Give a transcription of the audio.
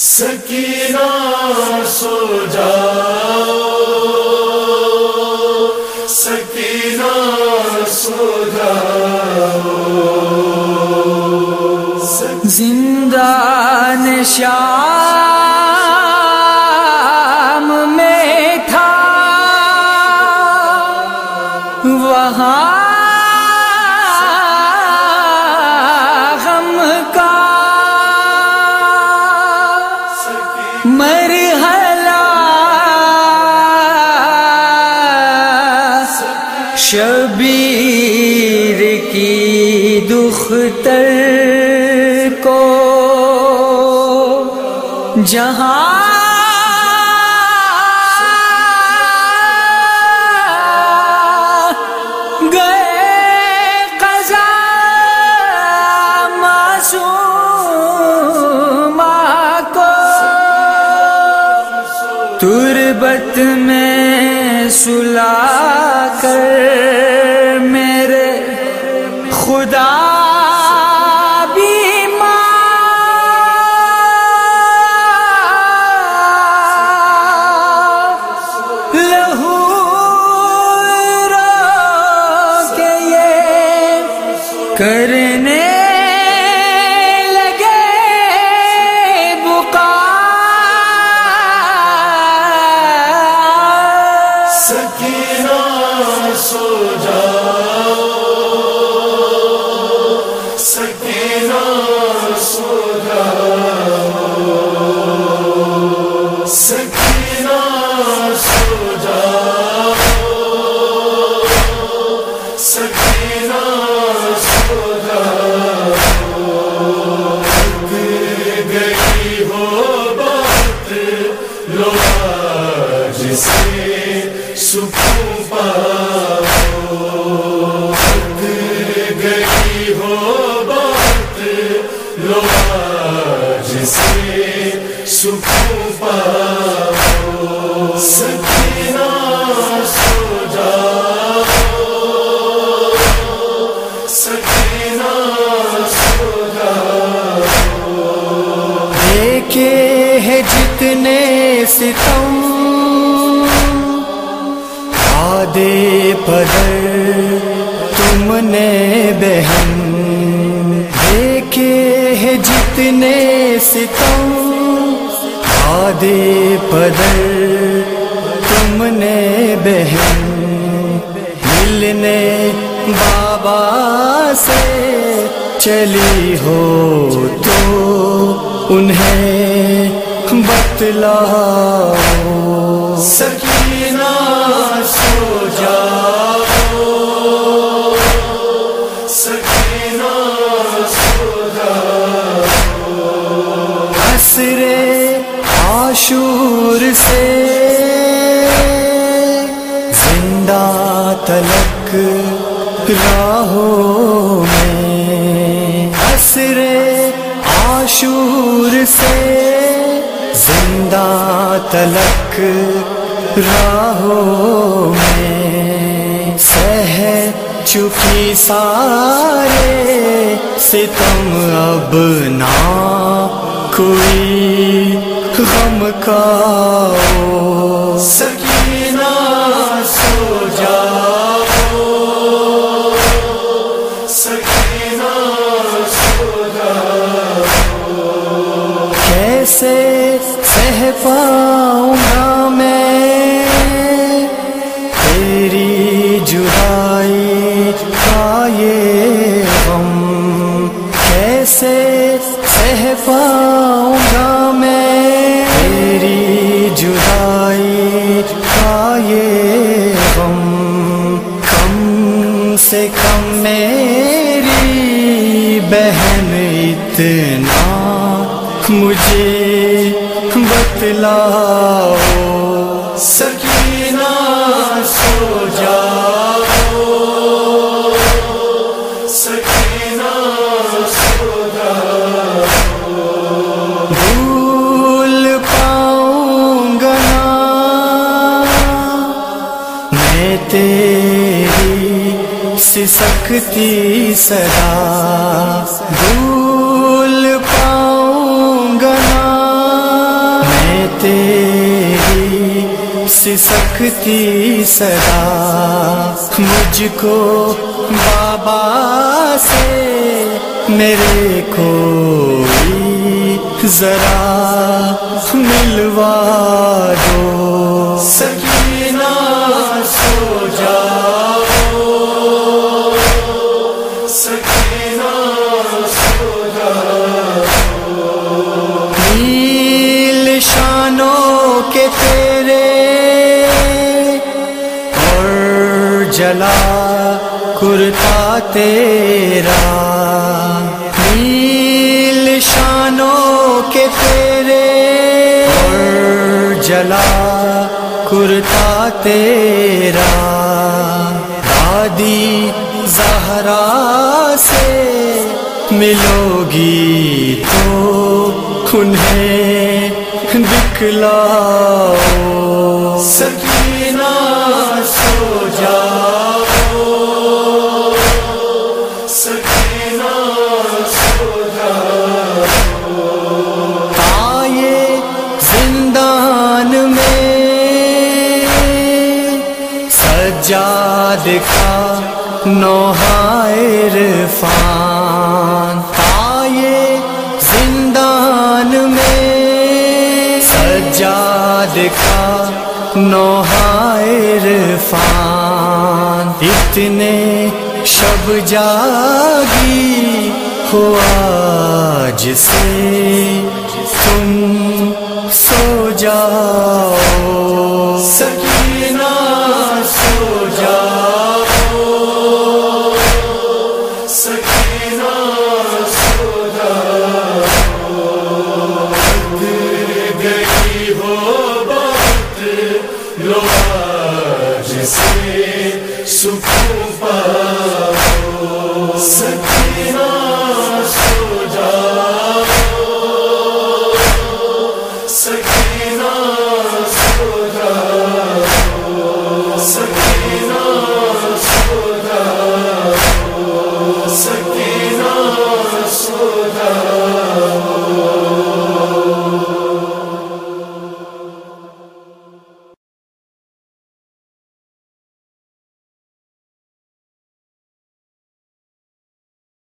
سکینہ سو جاؤ، سکینہ سو جاؤ، زندان شام میں تھا وہاں غم کا مرحلہ، شبیر کی دختر کو جہاں گئے قضا معصومہ کو تربت میں سلا کر میرے خدا کرنے لگے بقا، سکینہ سو جاؤ، سکینہ سو جاؤ، سکینہ سو جاؤ، سکینہ سکون پاؤ، گئی ہو بات لو جسے سکون پاؤ، سکینہ سو جاؤ، سکینہ سو جاؤ، دیکھے ہے جتنے ستم دے پدر تم نے بہن، دیکھے ہے جتنے ستم دے پدر تم نے بہن، ملنے بابا سے چلی ہو تو انہیں بتلاؤ، سکینہ سو جاؤ، سکینہ سو جاؤ، عصر عاشور سے زندہ تلک راہوں میں، عصر عاشور سے زندہ تلک راہوں میں، سہ چکی سارے ستم اب نہ کوئی غم کا، سکینہ سو جاؤ، سکینہ سو جاؤ، کیسے سہ پاؤں گا میں تیری جدائی کا یہ غم، کیسے سہ پاؤں گا میں تیری جدائی کا یہ غم، کم سے کم میری بہن اتنا مجھے بتلاؤ، سکینہ سو جاؤ، سکینہ سو جاؤ، بھول پاؤں گا میں تیری سسکتی صدا، بھول پاؤں گا تیری سسکتی صدا مجھ کو بابا سے میرے کوئی ذرا ملوا دو سکینہ سو جاؤ سکینہ سو جاؤ نیل شانوں کے تیرے اور جلا کرتا تیرا نیل شانوں کے تیرے اور جلا کرتا تیرا دادی زہرا سے ملو گی تو انہیں دکھلاؤ سکینہ سو جاؤ سکینہ سو جاؤ آئے زندان میں سجاد کا نوحۂ عرفان آئے زندان میں سجاد کا نوحۂ عرفان اتنے شب جاگی ہو آج سے تم سو جاؤ